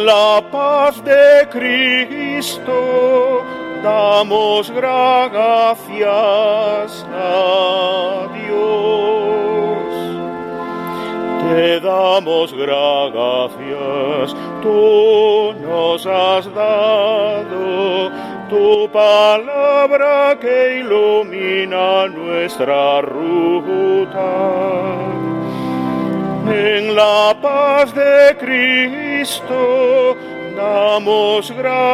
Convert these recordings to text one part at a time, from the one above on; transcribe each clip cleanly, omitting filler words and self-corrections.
En la paz de Cristo damos gracias a Dios. Te damos gracias, tú nos has dado tu palabra que ilumina nuestra ruta. En la paz de Cristo damos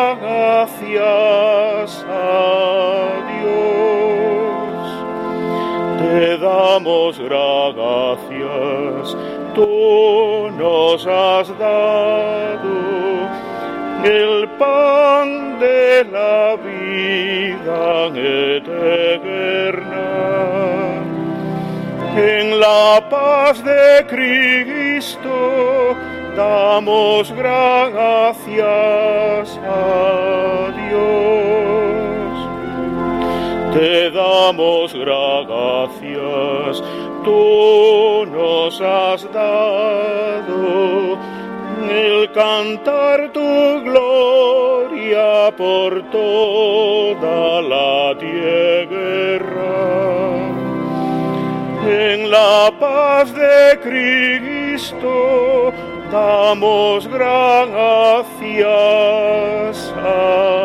gracias a Dios. Te damos gracias, tú nos has dado el pan de la vida eterna. En la paz de Cristo damos gracias a Dios. Te damos gracias, tú nos has dado el cantar tu gloria por toda la tierra. En la paz de Cristo damos gracias a